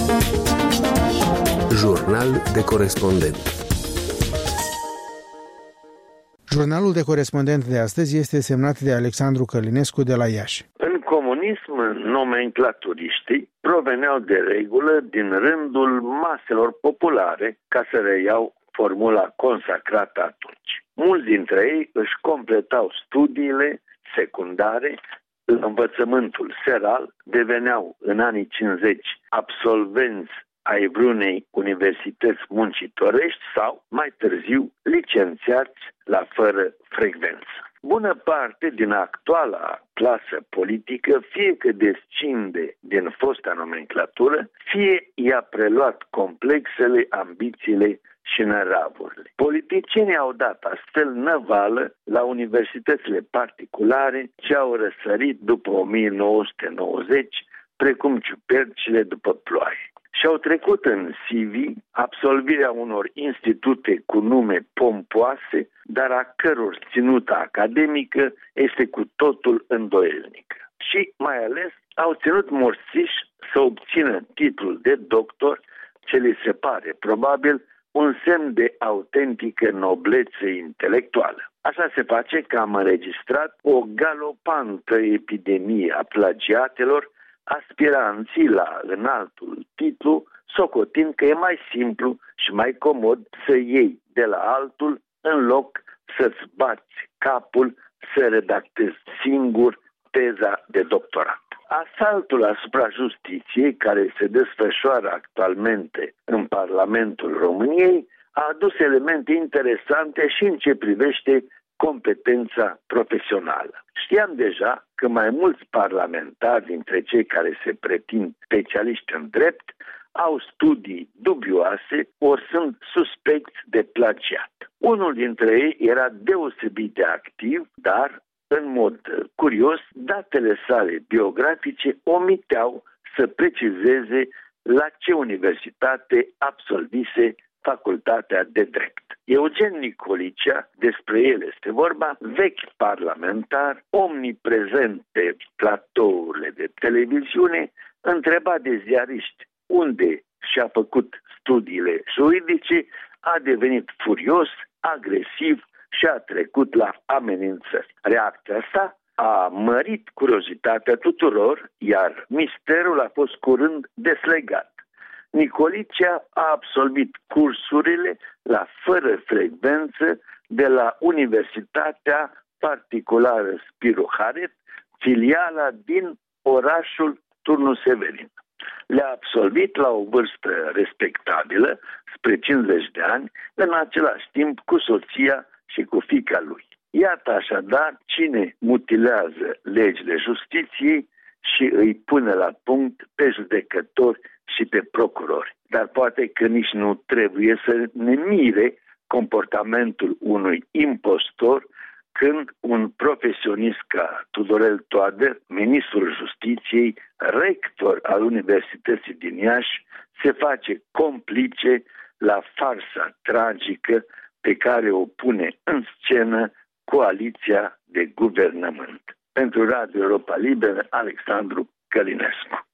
Jurnal de corespondent. Jurnalul de corespondent de astăzi este semnat de Alexandru Călinescu de la Iași. În comunism, nomenclaturiștii proveneau de regulă din rândul maselor populare, ca să reiau formula consacrată atunci. Mulți dintre ei își completau studiile secundare în învățământul seral, deveneau în anii 50 absolvenți ai vreunei universități muncitorești sau, mai târziu, licențiați la fără frecvență. Bună parte din actuala clasă politică, fie că descinde din fosta nomenclatură, fie i-a preluat complexele, ambițiile și năravurile. Politicienii au dat astfel năvală la universitățile particulare ce au răsărit după 1990, precum ciupercile după ploaie. Și-au trecut în CV absolvirea unor institute cu nume pompoase, dar a căror ținută academică este cu totul îndoielnică. Și, mai ales, au ținut morțiși să obțină titlul de doctor, ce li se pare probabil un semn de autentică noblețe intelectuală. Așa se face că am înregistrat o galopantă epidemie a plagiatelor, aspiranții la înaltul titlu, socotind că e mai simplu și mai comod să iei de la altul în loc să-ți bați capul să redactezi singur teza de doctorat. Asaltul asupra justiției, care se desfășoară actualmente în Parlamentul României, a adus elemente interesante și în ce privește competența profesională. Știam deja că mai mulți parlamentari dintre cei care se pretind specialiști în drept au studii dubioase ori sunt suspecți de plagiat. Unul dintre ei era deosebit de activ, dar, în mod curios, datele sale biografice omiteau să precizeze la ce universitate absolvise facultatea de drept. Eugen Nicolicea, despre el este vorba, vechi parlamentar, omniprezent pe platourile de televiziune, întreba de ziariști unde și-a făcut studiile juridice, a devenit furios, agresiv și a trecut la amenințări. Reacția sa a mărit curiozitatea tuturor, iar misterul a fost curând deslegat. Nicolicea a absolvit cursurile la fără frecvență de la Universitatea Particulară Spiru Haret, filiala din orașul Turnu Severin. Le-a absolvit la o vârstă respectabilă, spre 50 de ani, în același timp cu soția și cu fiica lui. Iată așadar cine mutilează legile justiției și îi pune la punct pe judecători și pe procurori. Dar poate că nici nu trebuie să ne mire comportamentul unui impostor când un profesionist ca Tudorel Toader, ministrul justiției, rector al Universității din Iași, se face complice la farsa tragică pe care o pune în scenă coaliția de guvernământ. Pentru Radio Europa Liberă, Alexandru Călinescu.